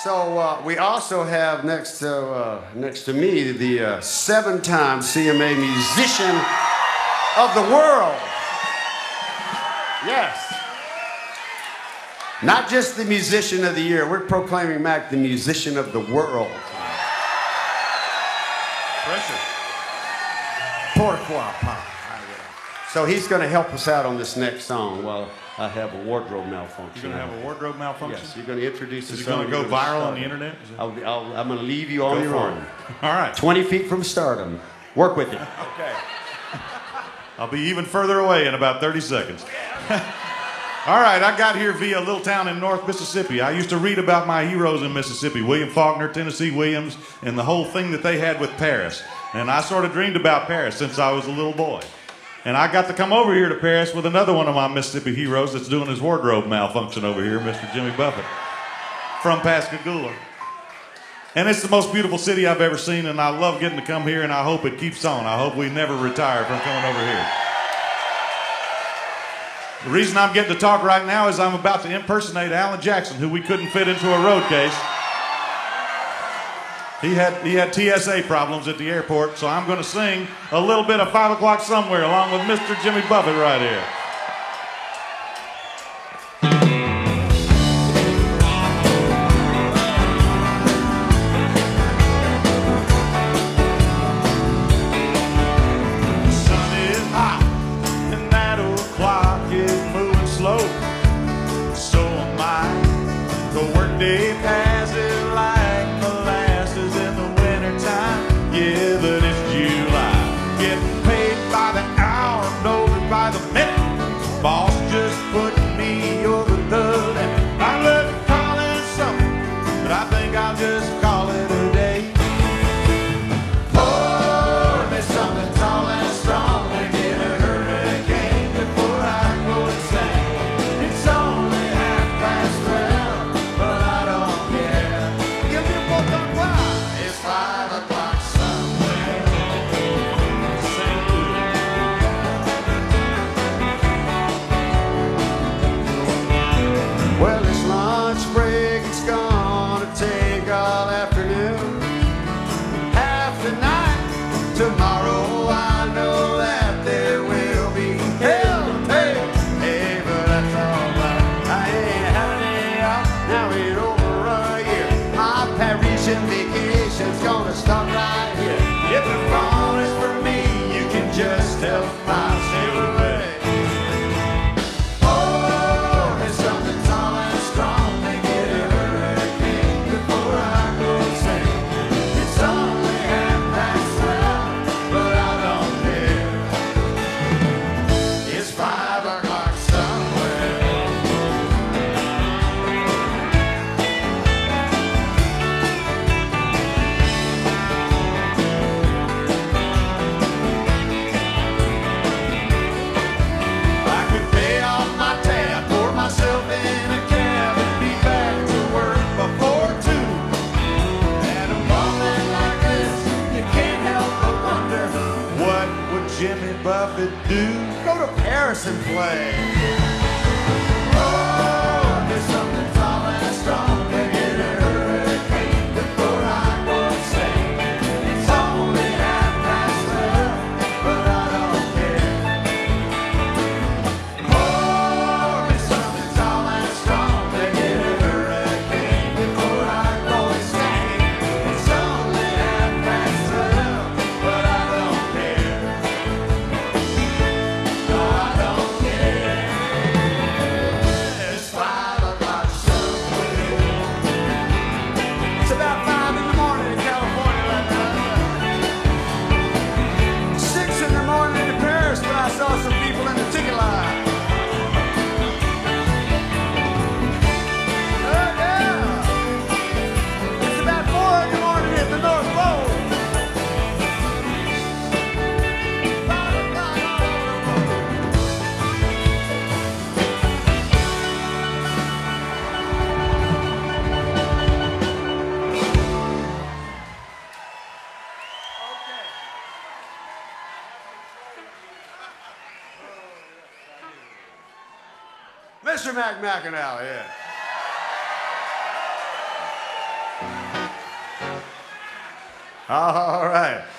So we also have next to me the 7-time CMA Musician of the World. Yes. Not just the Musician of the Year. We're proclaiming Mac the Musician of the World. Pressure. Pourquoi pas? So he's going to help us out on this next song while I have a wardrobe malfunction. You're going to have a wardrobe malfunction? Yes, you're going to introduce the song. Is it song. going to go viral on the internet? I'm going to leave you on your own. All right. 20 feet from stardom. Work with it. Okay. I'll be even further away in about 30 seconds. All right, I got here via a little town in North Mississippi. I used to read about my heroes in Mississippi, William Faulkner, Tennessee Williams, and the whole thing that they had with Paris. And I sort of dreamed about Paris since I was a little boy. And I got to come over here to Paris with another one of my Mississippi heroes that's doing his wardrobe malfunction over here, Mr. Jimmy Buffett, from Pascagoula. And it's the most beautiful city I've ever seen, and I love getting to come here, and I hope it keeps on. I hope we never retire from coming over here. The reason I'm getting to talk right now is I'm about to impersonate Alan Jackson, who we couldn't fit into a road case. He had TSA problems at the airport, so I'm going to sing a little bit of 5 O'Clock Somewhere along with Mr. Jimmy Buffett right here. Mr. Mac McAnally, yeah. All right.